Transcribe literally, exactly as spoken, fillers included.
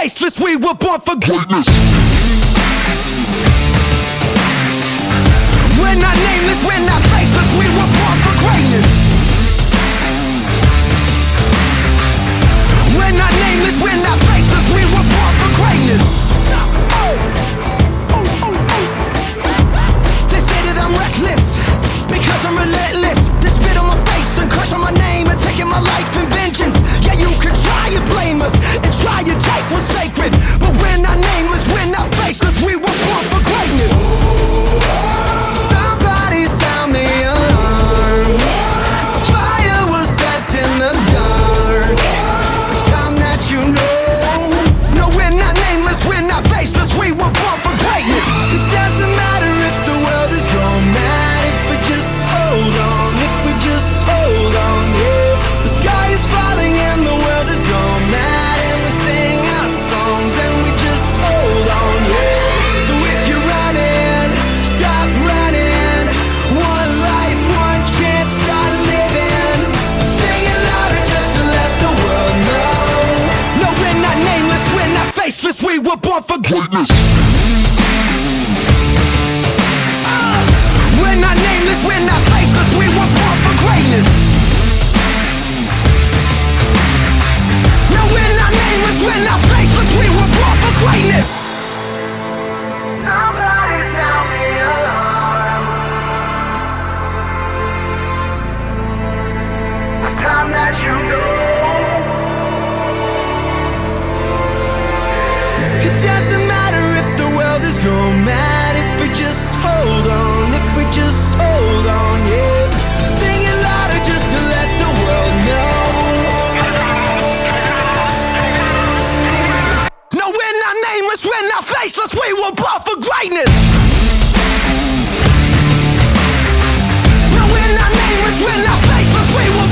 faceless, we were born for greatness. We're not nameless, we're not faceless, we were born for greatness. We're not nameless, we're not faceless, we were born for greatness. Oh. Oh, oh, oh. They say that I'm reckless because I'm relentless. They spit on my face and crush on my name and taking my life in vengeance. Yeah, you can try and blame us and try and take what's sacred, but we're not nameless, we're not faceless, we were born for greatness. Somebody sound the alarm. A fire was set in the dark. It's time that you know. No, we're not nameless, we're not faceless, we were born for greatness. It doesn't matter if the world is gone mad, if we just hold on, if we just hold on, yeah. The sky is falling and the world is gone mad, and we sing our songs and we just hold on, yeah. So if you're running, stop running. One life, one chance, start living. Sing it louder just to let the world know. No, we're not nameless, we're not faceless, we were born for greatness. Uh, we're not nameless, we're not faceless, we were born for greatness. No, we're not nameless, we're not faceless, we were born for greatness. Somebody sound the alarm. It's time that you know. It doesn't matter if the world is gone mad, if we just hold on, if we just hold on, yeah. Sing it louder just to let the world know. No, we're not nameless, we're not faceless, we were born for greatness. No, we're not nameless, we're not faceless, we were